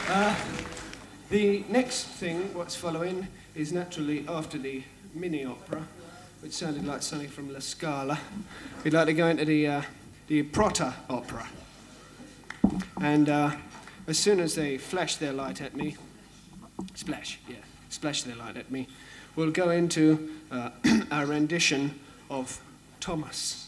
The next thing, what's following, is naturally after the mini opera, which sounded like something from La Scala. We'd like to go into the Proto opera. And as soon as they flash their light at me, splash their light at me, we'll go into our rendition of Thomas.